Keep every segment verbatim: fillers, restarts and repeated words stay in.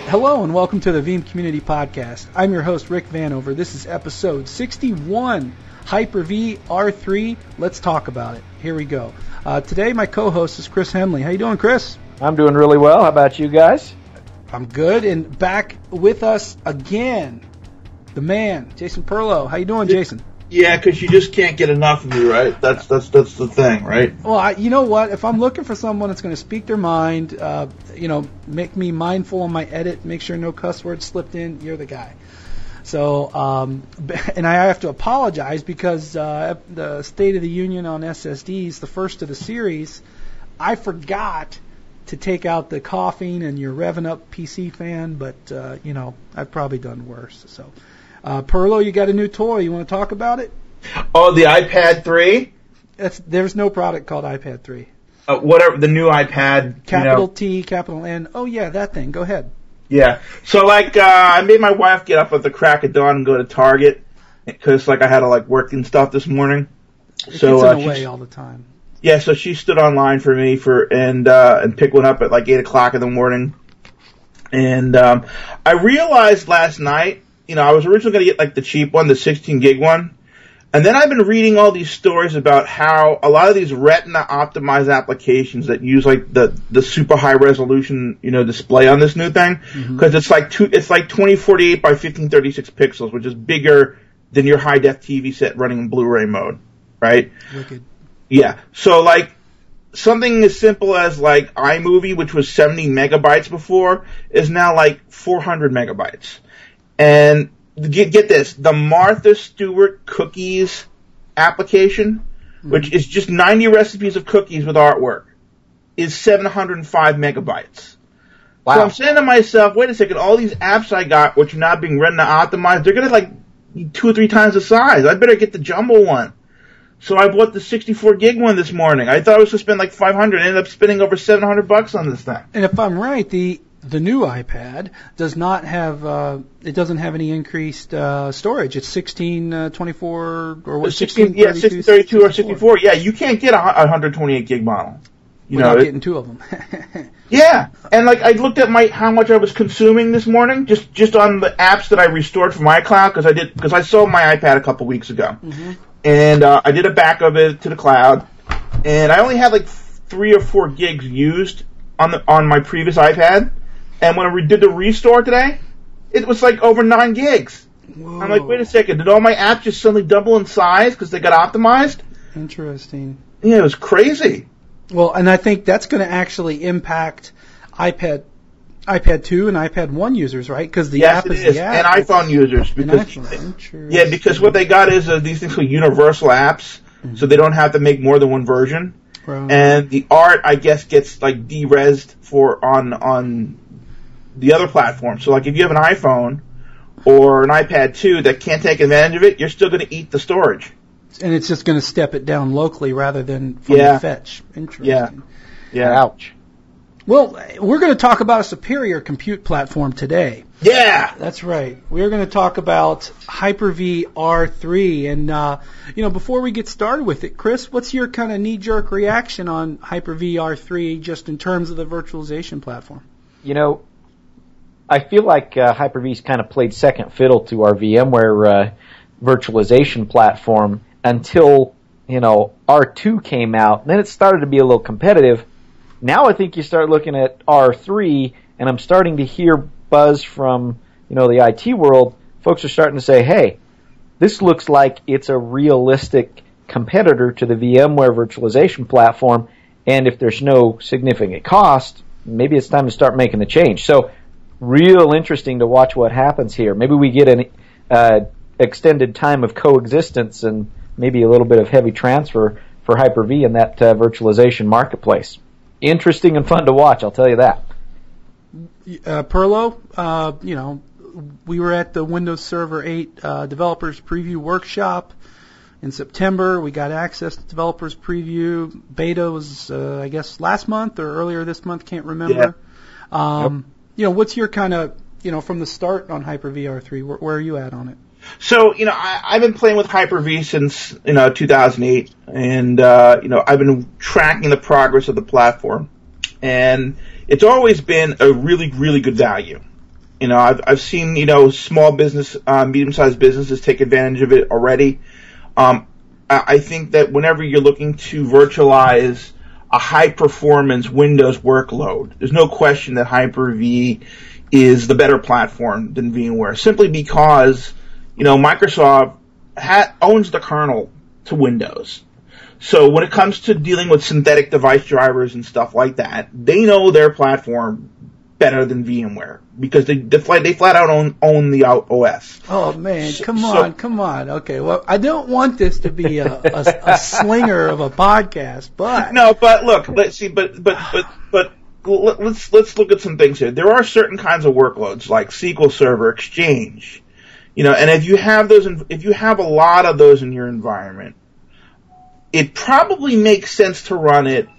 Hello and welcome to the Veeam Community Podcast. I'm your host, Rick Vanover. This is episode sixty-one, Hyper-V R three. Let's talk about it. Here we go. Uh, today my co-host is Chris Hemley. How you doing, Chris? I'm doing really well. How about you guys? I'm good. And back with us again, the man, Jason Perlow. How you doing, Jason? Yeah, because you just can't get enough of me, right? That's that's that's the thing, right? Well, I, you know what? If I'm looking for someone that's going to speak their mind, uh, you know, make me mindful on my edit, make sure no cuss words slipped in, you're the guy. So, um, and I have to apologize because uh, the State of the Union on S S Ds, the first of the series, I forgot to take out the coughing and your revving up P C fan, but, uh, you know, I've probably done worse. So. Uh, Perlo, you got a new toy. You want to talk about it? Oh, the iPad three? That's, there's no product called iPad three. Uh, whatever, the new iPad. Capital you know. T, capital N. Oh, yeah, that thing. Go ahead. Yeah. So, like, uh, I made my wife get up at the crack of dawn and go to Target because, like, I had to, like, work and stuff this morning. It so, gets in uh, the way all the time. Yeah, so she stood online for me for and uh, and picked one up at, like, eight o'clock in the morning. And um, I realized last night, you know, I was originally going to get, like, the cheap one, the sixteen gig one. And then I've been reading all these stories about how a lot of these Retina-optimized applications that use, like, the, the super high-resolution, you know, display on this new thing, because mm-hmm. it's like two, it's like twenty forty-eight by fifteen thirty-six pixels, which is bigger than your high-def T V set running in Blu-ray mode, right? Wicked. Yeah. So, like, something as simple as, like, iMovie, which was seventy megabytes before, is now, like, four hundred megabytes. And get, get this, the Martha Stewart Cookies application, mm-hmm. which is just ninety recipes of cookies with artwork, is seven hundred five megabytes. Wow. So I'm saying to myself, wait a second, all these apps I got, which are not being Retina optimized, they're going to like two or three times the size. I better get the jumbo one. So I bought the sixty-four gig one this morning. I thought I was going to spend like five hundred. I ended up spending over seven hundred bucks on this thing. And if I'm right, the the new iPad does not have, uh, it doesn't have any increased uh, storage. It's sixteen twenty-four or what? sixteen, yeah, sixteen thirty-two or sixty-four. Yeah, you can't get a one hundred twenty-eight gig model. You We're know, not it, getting two of them. Yeah, and like I looked at my how much I was consuming this morning just just on the apps that I restored from iCloud because I did because I sold my iPad a couple weeks ago, mm-hmm. and uh, I did a backup of it to the cloud, and I only had like three or four gigs used on the on my previous iPad, and when I did the restore today, it was like over nine gigs. Whoa. I'm like, wait a second, did all my apps just suddenly double in size because they got optimized? Interesting. Yeah, it was crazy. Well, and I think that's going to actually impact iPad, iPad two and iPad one users, right? Because the yes, app it is is, the app. and iPhone users because yeah, because what they got is uh, these things called universal apps, mm-hmm. so they don't have to make more than one version. Right. And the art, I guess, gets like de-resed for on on the other platforms. So, like, if you have an iPhone or an iPad two that can't take advantage of it, you're still going to eat the storage. And it's just going to step it down locally rather than from yeah. the fetch. Interesting. Yeah. Yeah. Ouch. Well, we're going to talk about a superior compute platform today. Yeah. That's right. We're going to talk about Hyper-V R three. And, uh, you know, before we get started with it, Chris, what's your kind of knee-jerk reaction on Hyper-V R three just in terms of the virtualization platform? You know, I feel like uh, Hyper-V's kind of played second fiddle to our VMware uh, virtualization platform until, you know, R two came out. And then it started to be a little competitive. Now I think you start looking at R three, and I'm starting to hear buzz from, you know, the I T world. Folks are starting to say, hey, this looks like it's a realistic competitor to the VMware virtualization platform, and if there's no significant cost, maybe it's time to start making the change. So real interesting to watch what happens here. Maybe we get an uh, extended time of coexistence and maybe a little bit of heavy transfer for Hyper-V in that uh, virtualization marketplace. Interesting and fun to watch, I'll tell you that. Uh, Perlo, uh, you know, we were at the Windows Server eight uh, Developers Preview Workshop in September. We got access to Developers Preview. Beta was, uh, I guess, last month or earlier this month, can't remember. Yeah. Um, yep. You know, what's your kind of, you know, from the start on Hyper-V R three, where, where are you at on it? So, you know, I, I've been playing with Hyper-V since, you know, two thousand eight, and, uh, you know, I've been tracking the progress of the platform, and it's always been a really, really good value. You know, I've I've seen you know small business, uh, medium-sized businesses take advantage of it already. Um, I, I think that whenever you're looking to virtualize a high-performance Windows workload, there's no question that Hyper-V is the better platform than VMware, simply because you know Microsoft ha- owns the kernel to Windows. So when it comes to dealing with synthetic device drivers and stuff like that, they know their platform better than VMware because they they flat, they flat out own, own the O S. Oh man, So- come so- on, come on. Okay, well, I don't want this to be a, a, a slinger of a podcast, but No, but look, let's see, but but but but let- let's let's look at some things here. There are certain kinds of workloads like S Q L Server, Exchange, you know, and if you have those, in, if you have a lot of those in your environment, it probably makes sense to run it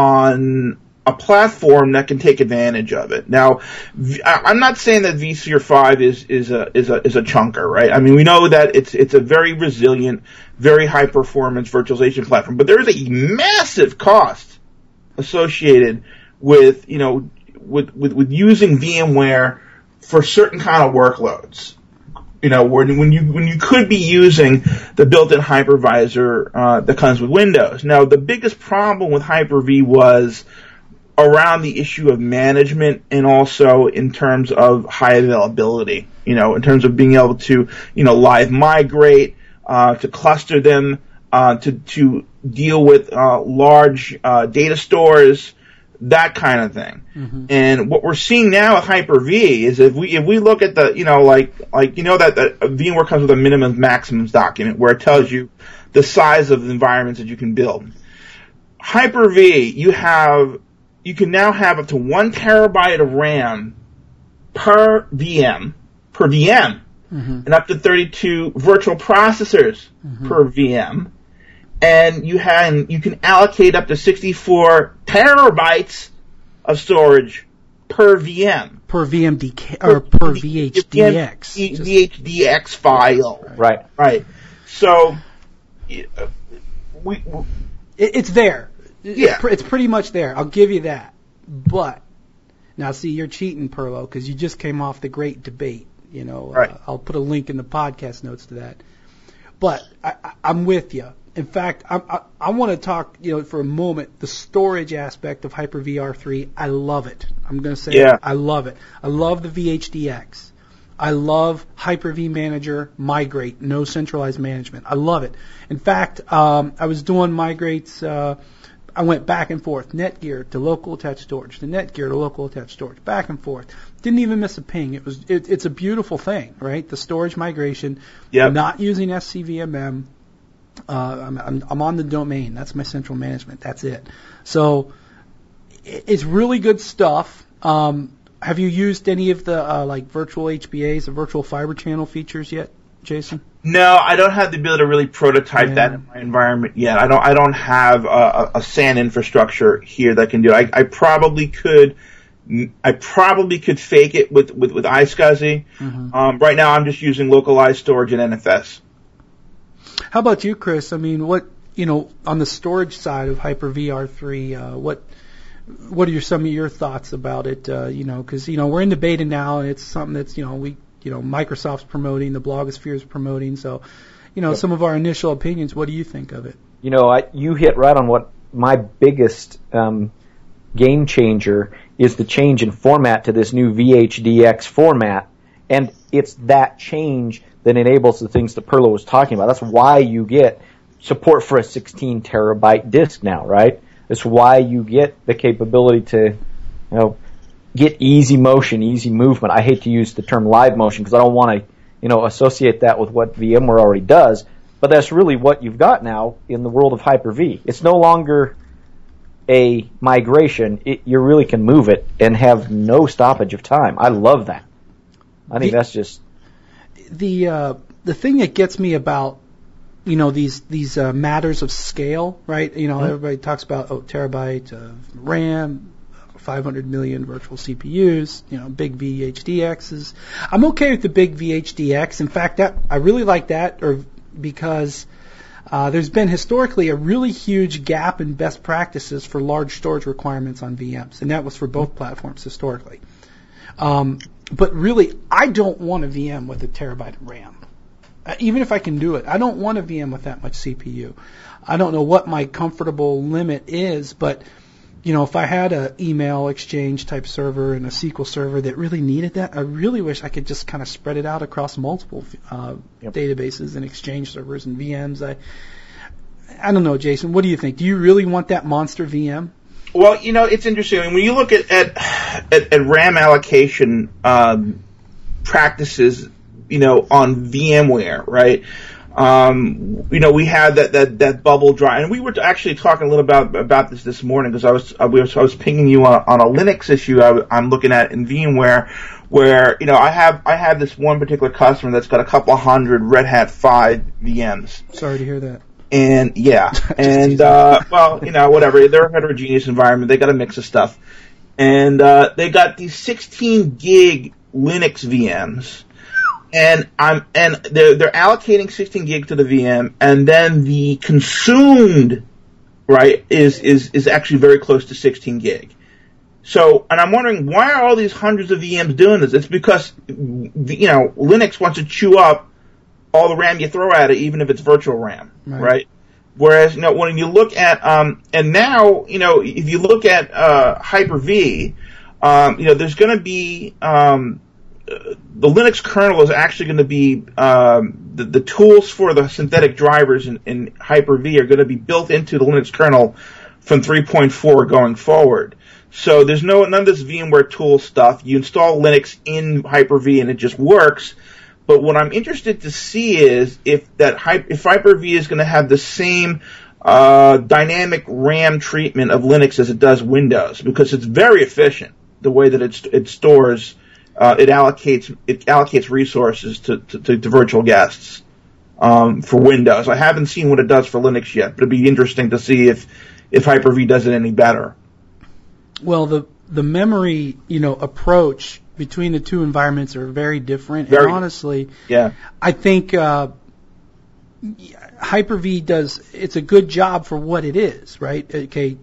on a platform that can take advantage of it. Now, v- I- I'm not saying that vSphere five is is a is a is a chunker, right? I mean, we know that it's it's a very resilient, very high performance virtualization platform, but there is a massive cost associated with you know with with, with using VMware for certain kind of workloads. You know, when when you when you could be using the built-in hypervisor uh, that comes with Windows. Now, the biggest problem with Hyper-V was around the issue of management and also in terms of high availability, you know, in terms of being able to, you know, live migrate, uh, to cluster them, uh, to, to deal with, uh, large, uh, data stores, that kind of thing. Mm-hmm. And what we're seeing now with Hyper-V is if we, if we look at the, you know, like, like, you know that, that VMware comes with a minimum maximums document where it tells you the size of the environments that you can build. Hyper-V, you have, you can now have up to one terabyte of RAM per V M, per V M, mm-hmm. and up to thirty-two virtual processors mm-hmm. per V M. And you have, you can allocate up to sixty-four terabytes of storage per V M. Per V M D K, or per, per V H D X. V H D X file. Right. Right. So, we, we it, it's there. Yeah. It's, it's pretty much there. I'll give you that. But, now see, you're cheating, Perlo, because you just came off the great debate. You know, right. uh, I'll put a link in the podcast notes to that. But I, I, I'm with you. In fact, I, I, I want to talk, you know, for a moment, the storage aspect of Hyper-V R three. I love it. I'm going to say yeah. it. I love it. I love the V H D X. I love Hyper-V Manager, Migrate, no centralized management. I love it. In fact, um, I was doing migrates. Uh, I went back and forth, Netgear to local attached storage, to Netgear to local attached storage, back and forth. Didn't even miss a ping. It was it, it's a beautiful thing, right? The storage migration, yep. not using S C V M M. Uh, I'm, I'm, I'm on the domain. That's my central management. That's it. So it, it's really good stuff. Um, have you used any of the uh, like virtual H B As, the virtual fiber channel features yet, Jason? No, I don't have the ability to really prototype yeah. that in my environment yet. I don't. I don't have a, a S A N infrastructure here that can do it. I, I probably could. I probably could fake it with with, with iSCSI. Mm-hmm. Um, right now, I'm just using localized storage and N F S. How about you, Chris? I mean, what you know on the storage side of Hyper-V R three? Uh, what what are your, some of your thoughts about it? Uh, you know, because you know we're in the beta now, and it's something that's you know we. You know, Microsoft's promoting, the blogosphere is promoting. So, you know, yep. some of our initial opinions. What do you think of it? You know, I, you hit right on what my biggest um, game changer is the change in format to this new V H D X format, and it's that change that enables the things that Perlo was talking about. That's why you get support for a sixteen terabyte disk now, right? That's why you get the capability to, you know, get easy motion, easy movement. I hate to use the term live motion because I don't want to, you know, associate that with what VMware already does. But that's really what you've got now in the world of Hyper-V. It's no longer a migration. It, you really can move it and have no stoppage of time. I love that. I think the, that's just the uh, the thing that gets me about you know these these uh, matters of scale, right? You know, mm-hmm. everybody talks about oh terabyte of RAM. five hundred million virtual C P Us, you know, big V H D Xs. I'm okay with the big V H D X. In fact, that I really like that, or because uh, there's been historically a really huge gap in best practices for large storage requirements on V Ms, and that was for both platforms historically. Um, but really, I don't want a V M with a terabyte of RAM. Uh, even if I can do it, I don't want a V M with that much C P U. I don't know what my comfortable limit is, but you know, if I had a email exchange type server and a S Q L server that really needed that, I really wish I could just kind of spread it out across multiple uh, yep. databases and exchange servers and V Ms. I, I don't know, Jason. What do you think? Do you really want that monster V M? Well, you know, it's interesting. I mean, when you look at at, at, at RAM allocation um, practices, you know, on VMware, right? Um, you know, we had that, that, that bubble drive, and we were actually talking a little about about this this morning because I was I was I was pinging you on, on a Linux issue I, I'm looking at in VMware, where you know I have I have this one particular customer that's got a couple hundred Red Hat five V Ms. Sorry to hear that. And yeah, and uh, well, you know, whatever. They're a heterogeneous environment. They got a mix of stuff, and uh, they got these sixteen gig Linux V Ms. And I'm and they're they're allocating sixteen gig to the V M, and then the consumed right is is is actually very close to sixteen gig. So, and I'm wondering why are all these hundreds of V Ms doing this? It's because you know Linux wants to chew up all the RAM you throw at it, even if it's virtual RAM, right? right? Whereas you know when you look at um and now you know if you look at uh, Hyper-V, um, you know there's going to be um. the Linux kernel is actually going to be um, the, the tools for the synthetic drivers in, in Hyper-V are going to be built into the Linux kernel from three point four going forward. So there's no none of this VMware tool stuff. You install Linux in Hyper-V and it just works. But what I'm interested to see is if that if Hyper-V is going to have the same uh, dynamic RAM treatment of Linux as it does Windows, because it's very efficient the way that it it stores. Uh, it allocates it allocates resources to, to, to, to virtual guests um, for Windows. I haven't seen what it does for Linux yet, but it'd be interesting to see if if Hyper-V does it any better. Well, the the memory you know approach between the two environments are very different. Very, and honestly, yeah, I think uh, Hyper-V does it's a good job for what it is. Right? Okay,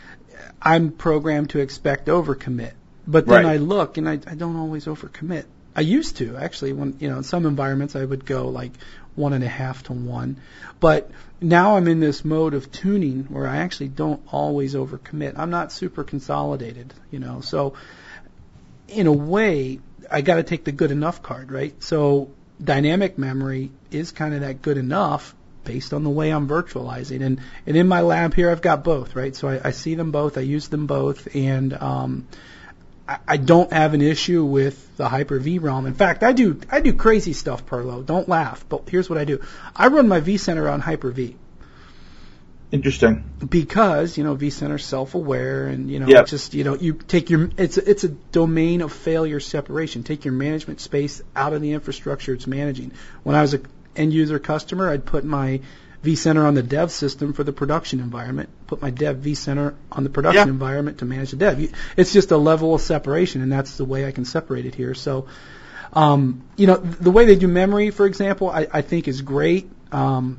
I'm programmed to expect overcommit. But then right. I look, and I, I don't always overcommit. I used to, actually. When you know, in some environments, I would go like one and a half to one. But now I'm in this mode of tuning where I actually don't always overcommit. I'm not super consolidated, you know. So in a way, I got to take the good enough card, right? So dynamic memory is kind of that good enough based on the way I'm virtualizing. And, and in my lab here, I've got both, right? So I, I see them both. I use them both. And um, I, I don't have an issue with the Hyper-V ROM. In fact, I do I do crazy stuff, Perlo. Don't laugh. But here's what I do. I run my vCenter on Hyper-V. Interesting. Because, you know, vCenter's self-aware and, you know, yep. it's just, you know, you take your, it's a, it's a domain of failure separation. Take your management space out of the infrastructure it's managing. When I was an end-user customer, I'd put my vCenter on the dev system for the production environment, put my dev vCenter on the production yep. environment to manage the dev. It's just a level of separation, and that's the way I can separate it here. So, um, you know, the way they do memory, for example, I, I think is great. Um,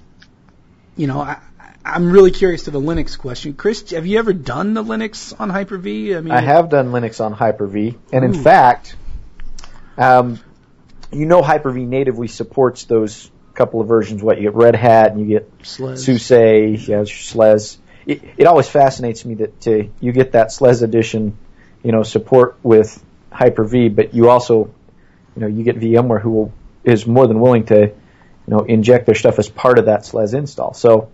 you know, I, I'm really curious to the Linux question. Chris, have you ever done the Linux on Hyper-V? I mean, I have done Linux on Hyper-V, and in Ooh. fact, um, you know, Hyper-V natively supports those couple of versions. What you get, Red Hat, and you get SUSE, yeah, SLES. It, it always fascinates me that uh, you get that SLES edition, you know, support with Hyper-V, but you also, you know, you get VMware who will, is more than willing to, you know, inject their stuff as part of that SLES install. So.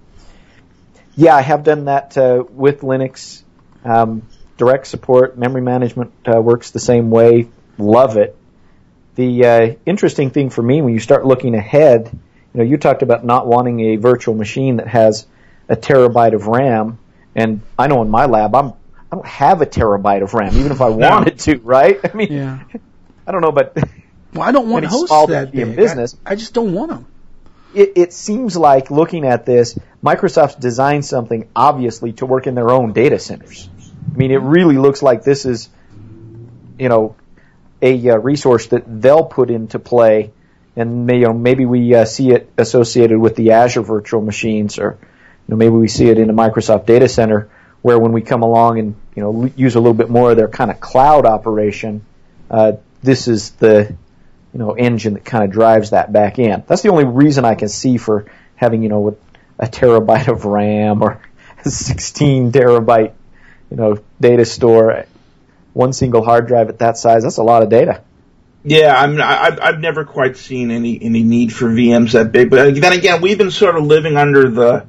Yeah, I have done that uh, with Linux. Um, direct support, memory management uh, works the same way. Love it. The uh, interesting thing for me when you start looking ahead, you know, you talked about not wanting a virtual machine that has a terabyte of RAM, and I know in my lab I'm I don't have a terabyte of RAM, even if I wanted to, right? I mean, yeah. I don't know, but well, I don't want hosts that big. Business. I, I just don't want them. It, it seems like, looking at this, Microsoft's designed something, obviously, to work in their own data centers. I mean, it really looks like this is, you know, a uh, resource that they'll put into play, and may, you know, maybe we uh, see it associated with the Azure virtual machines, or you know, maybe we see it in a Microsoft data center, where when we come along and you know use a little bit more of their kind of cloud operation, uh, this is the, you know, engine that kind of drives that back in. That's the only reason I can see for having, you know, a terabyte of RAM or a sixteen terabyte, you know, data store, one single hard drive at that size. That's a lot of data. Yeah, I mean, I've, I've never quite seen any, any need for V Ms that big. But then again, we've been sort of living under the,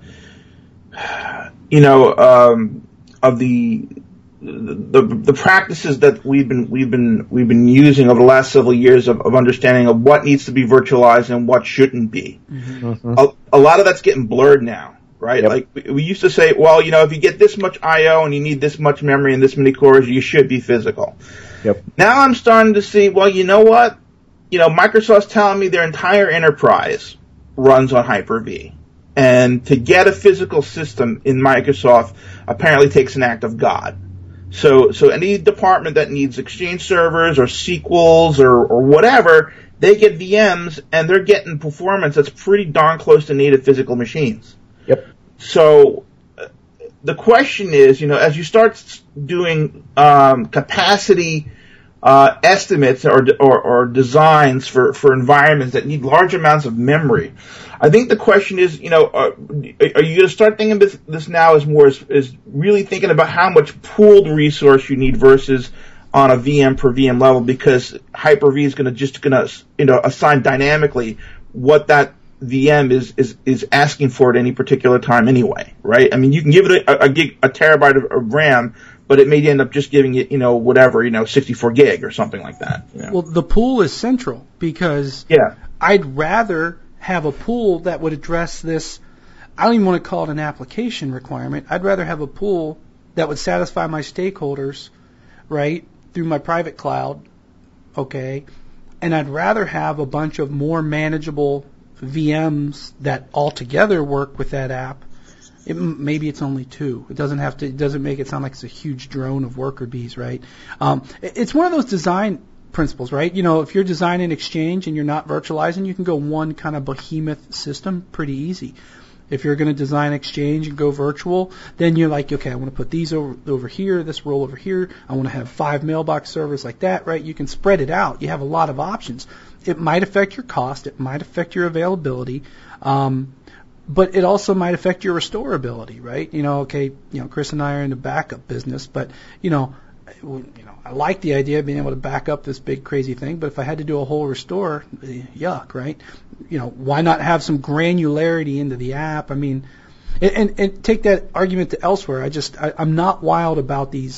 you know, um, of the, the, the practices that we've been, we've been, we've been using over the last several years of, of understanding of what needs to be virtualized and what shouldn't be. Mm-hmm. A, a lot of that's getting blurred now, right? Yep. Like, we, we used to say, well, you know, if you get this much I O and you need this much memory and this many cores, you should be physical. Yep. Now I'm starting to see, well, you know what? You know, Microsoft's telling me their entire enterprise runs on Hyper-V. And to get a physical system in Microsoft apparently takes an act of God. So, so any department that needs Exchange servers or S Q Ls or, or whatever, they get V Ms and they're getting performance that's pretty darn close to native physical machines. Yep. So, the question is, you know, as you start doing um, capacity uh, estimates or, or or designs for, for environments that need large amounts of memory, I think the question is, you know, uh, are you going to start thinking this, this now as more as, as really thinking about how much pooled resource you need versus on a V M per V M level, because Hyper-V is going to just going to, you know, assign dynamically what that V M is, is, is asking for at any particular time anyway, right? I mean, you can give it a, a gig, a terabyte of, of RAM, but it may end up just giving it, you know, whatever, you know, sixty-four gig or something like that. You know? Well, the pool is central because yeah. I'd rather have a pool that would address this. I don't even want to call it an application requirement. I'd rather have a pool that would satisfy my stakeholders, right, through my private cloud, okay, and I'd rather have a bunch of more manageable V Ms that altogether work with that app. It, maybe it's only two. It doesn't have to. It doesn't make it sound like it's a huge drone of worker bees, right? Um, it, it's one of those design principles, right? You know, if you're designing Exchange and you're not virtualizing, you can go one kind of behemoth system pretty easy. If you're going to design Exchange and go virtual, then you're like, okay, I want to put these over, over here, this roll over here. I want to have five mailbox servers like that, right? You can spread it out. You have a lot of options. It might affect your cost. It might affect your availability. Um, but it also might affect your restorability, right? You know, okay, you know, Chris and I are in the backup business, but, you know, you know, I like the idea of being able to back up this big crazy thing, but if I had to do a whole restore, yuck, right? You know, why not have some granularity into the app? I mean, and, and, and take that argument to elsewhere. I just, I, I'm not wild about these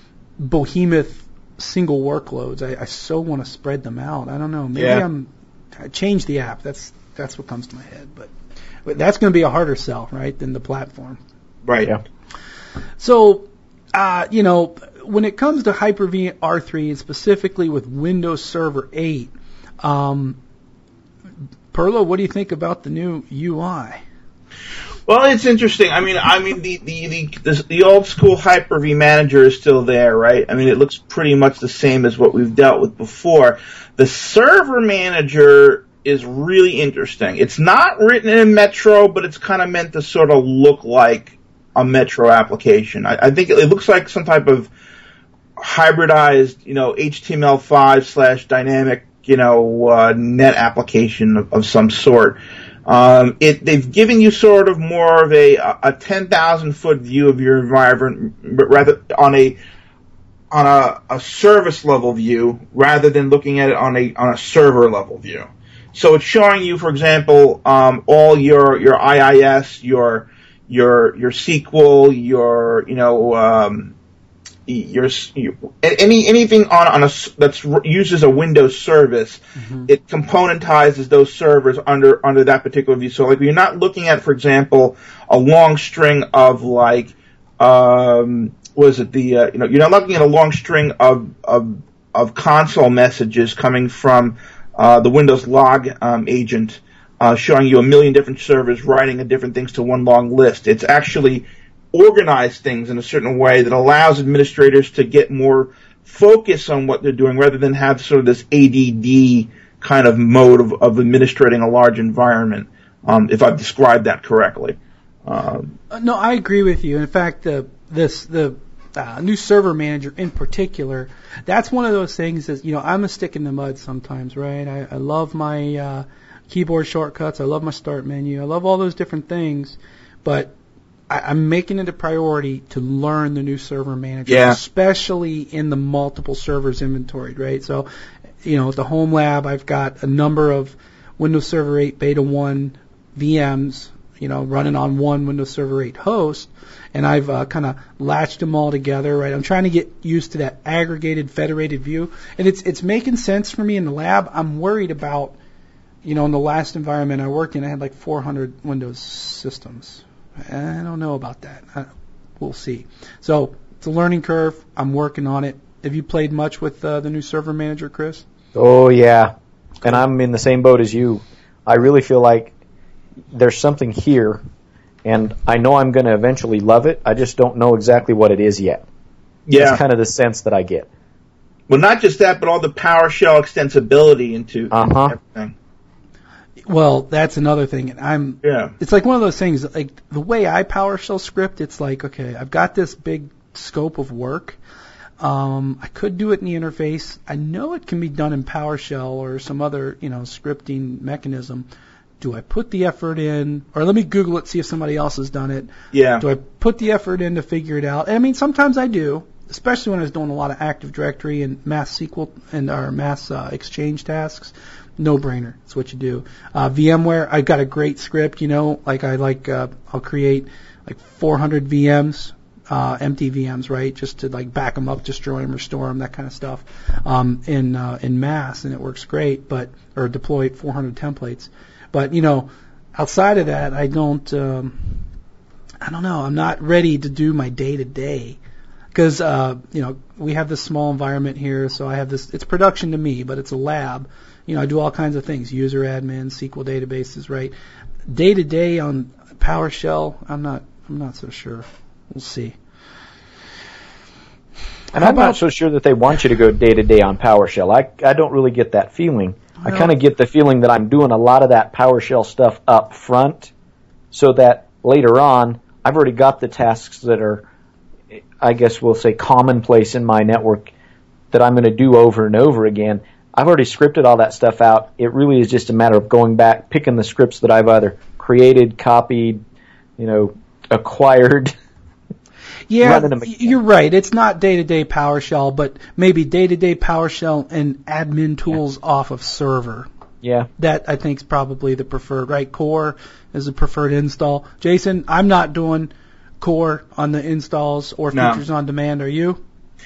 behemoth single workloads. I, I so want to spread them out. I don't know. Maybe yeah. I'm, I change the app. That's, that's what comes to my head, but, but that's going to be a harder sell, right, than the platform. Right. Yeah. So, uh, you know, when it comes to Hyper-V R three, and specifically with Windows Server eight, um, Perlo, what do you think about the new U I? Well, it's interesting. I mean, I mean, the the the, the, the old school Hyper-V manager is still there, right? I mean, it looks pretty much the same as what we've dealt with before. The server manager is really interesting. It's not written in Metro, but it's kind of meant to sort of look like a Metro application. I, I think it, it looks like some type of hybridized, you know, H T M L five slash dynamic, you know, uh, net application of, of some sort. Um, it, they've given you sort of more of a, a ten thousand foot view of your environment, but rather on a, on a, a service level view rather than looking at it on a, on a server level view. So it's showing you, for example, um, all your, your I I S, your, your, your S Q L, your, you know, um, your, your any anything on on a that's uses a Windows service, mm-hmm. It componentizes those servers under under that particular view. So, like, you're not looking at, for example, a long string of like, um, what is it? The uh, you know, you're not looking at a long string of of of console messages coming from uh, the Windows log um, agent, uh, showing you a million different servers writing different things to one long list. It's actually organize things in a certain way that allows administrators to get more focus on what they're doing rather than have sort of this A D D kind of mode of, of administrating a large environment, um, if I've described that correctly. Um, no, I agree with you. In fact, the this the uh, new server manager in particular, that's one of those things that, you know, I'm a stick in the mud sometimes, right? I, I love my uh, keyboard shortcuts. I love my start menu. I love all those different things. But I, I'm making it a priority to learn the new server manager, yeah. especially in the multiple servers inventoried, right? So, you know, at the home lab, I've got a number of Windows Server eight Beta one V Ms, you know, running on one Windows Server eight host, and I've uh, kind of latched them all together, right? I'm trying to get used to that aggregated, federated view, and it's it's making sense for me in the lab. I'm worried about, you know, in the last environment I worked in, I had like four hundred Windows systems. I don't know about that. I, we'll see. So it's a learning curve. I'm working on it. Have you played much with uh, the new server manager, Chris? Oh, yeah. And I'm in the same boat as you. I really feel like there's something here, and I know I'm going to eventually love it. I just don't know exactly what it is yet. Yeah. That's kind of the sense that I get. Well, not just that, but all the PowerShell extensibility into uh-huh. everything. Well, that's another thing. And I'm. Yeah. It's like one of those things. Like the way I PowerShell script, it's like, okay, I've got this big scope of work. Um, I could do it in the interface. I know it can be done in PowerShell or some other, you know, scripting mechanism. Do I put the effort in, or let me Google it, see if somebody else has done it? Yeah. Do I put the effort in to figure it out? And I mean, sometimes I do, especially when I was doing a lot of Active Directory and mass S Q L and our mass uh, exchange tasks. No brainer. That's what you do. Uh, VMware, I got a great script, you know, like I like, uh, I'll create like four hundred V Ms, uh, empty V Ms, right? Just to like back them up, destroy them, restore them, that kind of stuff, um, in, uh, in mass, and it works great, but, or deploy four hundred templates. But, you know, outside of that, I don't, um, I don't know, I'm not ready to do my day to day. Because, uh, you know, we have this small environment here, so I have this, it's production to me, but it's a lab. You know, I do all kinds of things, user admin, S Q L databases, right? Day to day on PowerShell, I'm not, I'm not so sure. We'll see. And I'm not so sure that they want you to go day to day on PowerShell. I, I don't really get that feeling. I kind of get the feeling that I'm doing a lot of that PowerShell stuff up front so that later on I've already got the tasks that are, I guess we'll say, commonplace in my network that I'm going to do over and over again. I've already scripted all that stuff out. It really is just a matter of going back, picking the scripts that I've either created, copied, you know, acquired. Yeah, you're right. It's not day-to-day PowerShell, but maybe day-to-day PowerShell and admin tools yeah. off of server. Yeah. That, I think, is probably the preferred, right? Core is the preferred install. Jason, I'm not doing Core on the installs or no. features on demand. Are you?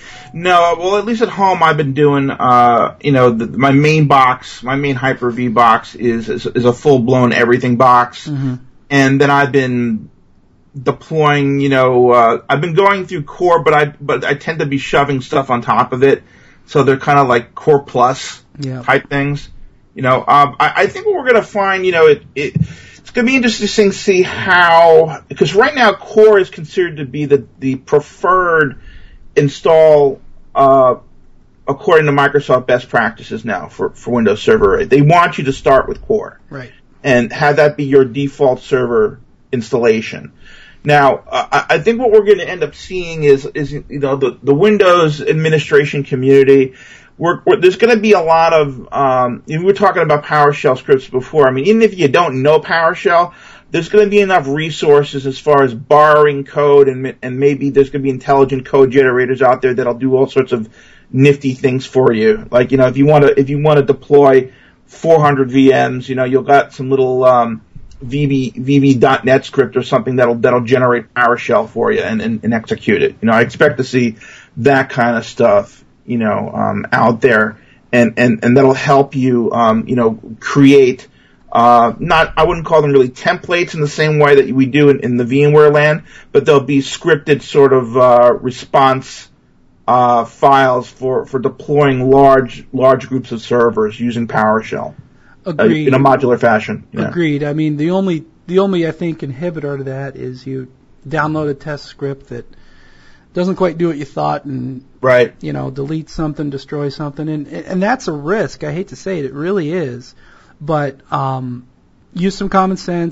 No, well, at least at home I've been doing, uh, you know, the, my main box, my main Hyper-V box is, is, is a full-blown everything box. Mm-hmm. And then I've been deploying, you know, uh, I've been going through Core, but I, but I tend to be shoving stuff on top of it. So they're kind of like Core Plus yeah. type things. You know, um, I, I think what we're going to find, you know, it, it, it's going to be interesting to see how, because right now Core is considered to be the, the preferred install, uh, according to Microsoft best practices now for, for Windows Server. They want you to start with Core. Right. And have that be your default server installation. Now, uh, I think what we're going to end up seeing is, is you know, the, the Windows administration community. We're, we're, there's going to be a lot of, um, we were talking about PowerShell scripts before. I mean, even if you don't know PowerShell, there's going to be enough resources as far as borrowing code, and and maybe there's going to be intelligent code generators out there that'll do all sorts of nifty things for you. Like, you know, if you want to, if you want to deploy four hundred V Ms, you know, you'll got some little, um, V B, V B dot net script or something that'll, that'll generate PowerShell for you and, and, and execute it. You know, I expect to see that kind of stuff, you know, um, out there, and, and, and that'll help you, um, you know, create, uh, not, I wouldn't call them really templates in the same way that we do in, in the VMware land, but they'll be scripted sort of, uh, response, uh, files for, for deploying large, large groups of servers using PowerShell. Agreed. Uh, in a modular fashion. Yeah. Agreed. I mean, the only, the only, I think, inhibitor to that is you download a test script that doesn't quite do what you thought, and right. you know, delete something, destroy something, and and that's a risk. I hate to say it, it really is. But um, use some common sense.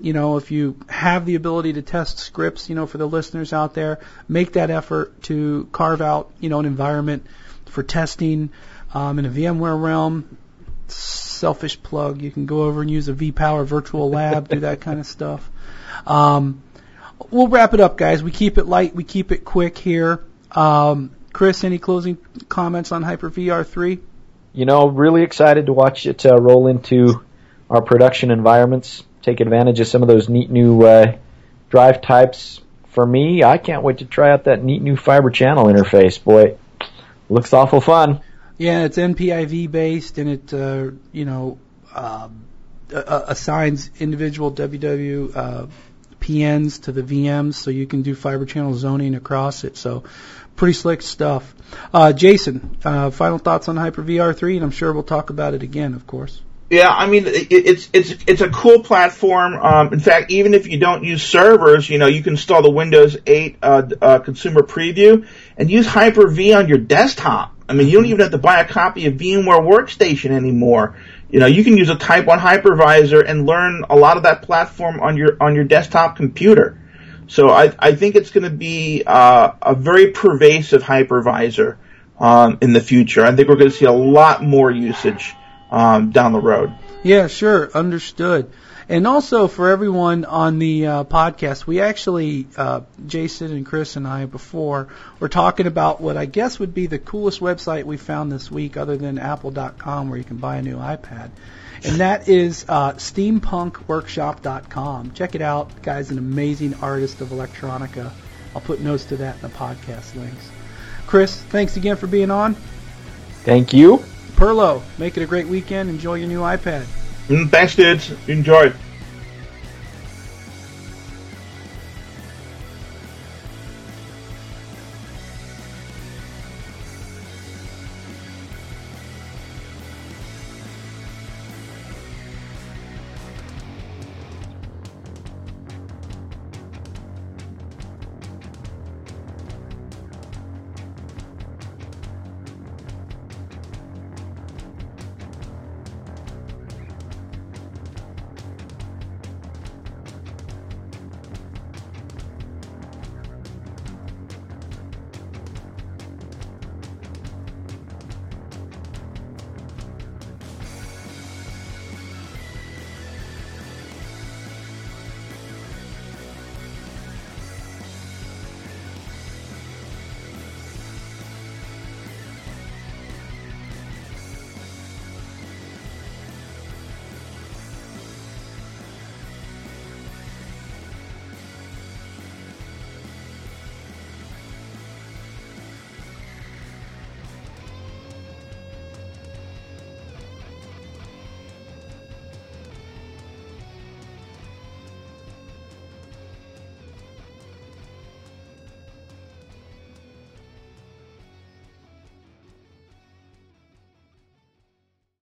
you know, if you have the ability to test scripts, you know, for the listeners out there, make that effort to carve out, you know, an environment for testing um, in a VMware realm. Selfish plug. You can go over and use a vPower virtual lab, do that kind of stuff. Um, we'll wrap it up, guys. We keep it light. We keep it quick here. Um, Chris, any closing comments on Hyper V R three? You know, really excited to watch it uh, roll into our production environments, take advantage of some of those neat new uh, drive types. For me, I can't wait to try out that neat new fiber channel interface. Boy, looks awful fun. Yeah, it's N P I V based, and it, uh, you know, uh, assigns individual W W uh, P Ns to the V Ms, so you can do fiber channel zoning across it. So, pretty slick stuff. Uh, Jason, uh, final thoughts on Hyper V R three, and I'm sure we'll talk about it again, of course. Yeah, I mean, it, it's it's it's a cool platform. Um, in fact, even if you don't use servers, you know, you can install the Windows eight uh, uh, Consumer Preview and use Hyper-V on your desktop. I mean, you don't even have to buy a copy of VMware Workstation anymore. You know, you can use a Type one hypervisor and learn a lot of that platform on your on your desktop computer. So I, I think it's going to be uh, a very pervasive hypervisor um, in the future. I think we're going to see a lot more usage um, down the road. Yeah, sure. Understood. And also for everyone on the uh, podcast, we actually, uh, Jason and Chris and I before, were talking about what I guess would be the coolest website we found this week other than apple dot com where you can buy a new iPad. And that is uh, steampunk workshop dot com. Check it out. The guy's an amazing artist of electronica. I'll put notes to that in the podcast links. Chris, thanks again for being on. Thank you. Perlo, make it a great weekend. Enjoy your new iPad. Mm, thanks, dudes. Enjoy.